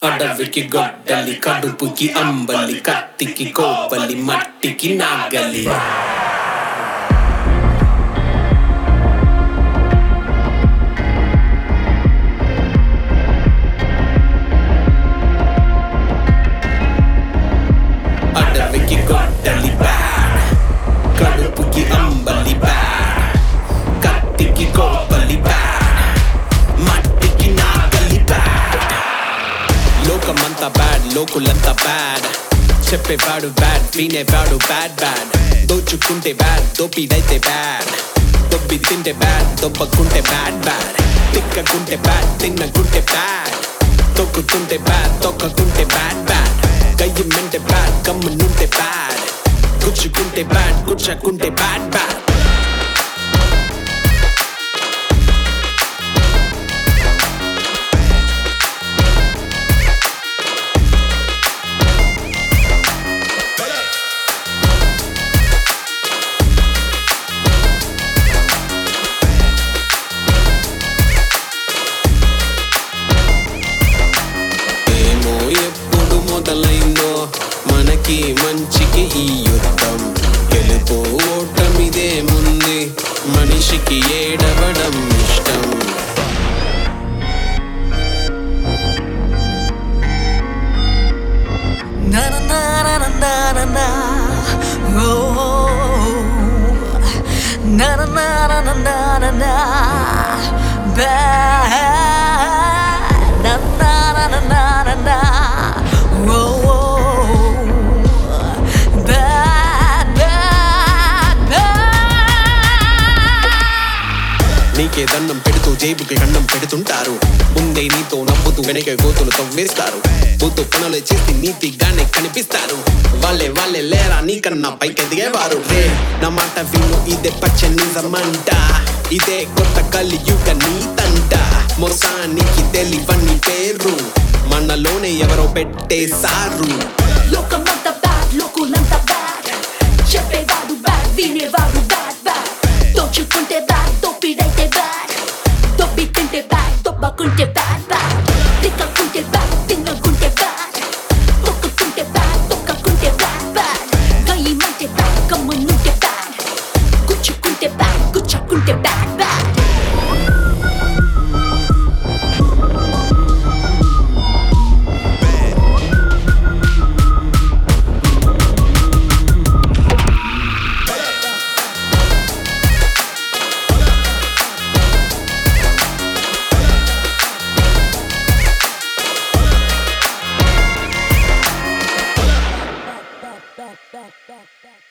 అడవికి గొడ్డలి కడుపుకి అంబలి కత్తికి కోబలి మట్టికి నాగలి అడవికి గొడ్డలి బ్యాడ్ కడుపుకి అంబలి బ్యాడ్ కత్తికి కోబలి బ్యాడ్ మట్టికి నాగలి బ్యాడ్ లోకమంతా బ్యాడ్ లోకులంతా బ్యాడ్ చెప్పేవాడు బ్యాడ్ వినేవాడు బ్యాడ్ బ్యాడ్ దోచుకుంటే బ్యాడ్ దోపిడైతే బ్యాడ్ దొబ్బి తింటే బ్యాడ్ దొబ్బకుంటే బ్యాడ్ బ్యాడ్ తిక్కకుంటే బ్యాడ్ తిన్నకుంటే బ్యాడ్ తొక్కుతుంటే బ్యాడ్ తొక్కకుంటే బ్యాడ్ బ్యాడ్ కయ్యమంటే బ్యాడ్ కమ్మనుంటే బ్యాడ్ గుచ్చుకుంటే బ్యాడ్ గుచ్చకుంటే బ్యాడ్ బ్యాడ్ మొదలైందో మనకి మంచికి ఈ యుద్ధం గెలుపు ఓటమిదే ముందు మనిషికి ఏడవడం ఇష్టం నీకే దండం పెడుతూ జేబుకి గండం పెడుతుంటారు ముందే నీతో నవ్వుతూ వెనక గోతులు తవ్వేస్తారు బూతు పనులు చేసి నీతిగానే కనిపిస్తారు వాళ్ళే లేరా నీకన్నా పైకి ఎదిగేవారు రే నా మాట విను ఇదే పచ్చ నిజమంట ఇదే కొత్త కలియుగ నీతంట మోసానికి తెలివని పేరు మనలోనే ఎవరో పెట్టేశారు లోకమంతా బ్యాడ్ లోకులంతా బ్యాడ్ చెప్పేవాడు బ్యాడ్ వినేవాడు బ్యాడ్ బ్యాడ్ దోచుకుంటే బ్యాడ్ దోపిడైతే బ్యాడ్ దొబ్బి తింటే బ్యాడ్ దొబ్బకుంటే బ్యాడ్ బ్యాడ్ తిక్కకుంటే బ్యాడ్ తిన్నకుంటే బ్యాడ్ తొక్కుతుంటే బ్యాడ్ తొక్కకుంటే బ్యాడ్ బ్యాడ్ గయ్యమంటే బ్యాడ్ కమ్మనుంటే బ్యాడ్ గుచ్చుకుంటే బ్యాడ్ గుచ్చకుంటే బ్యాడ్ బ్యాడ్ back.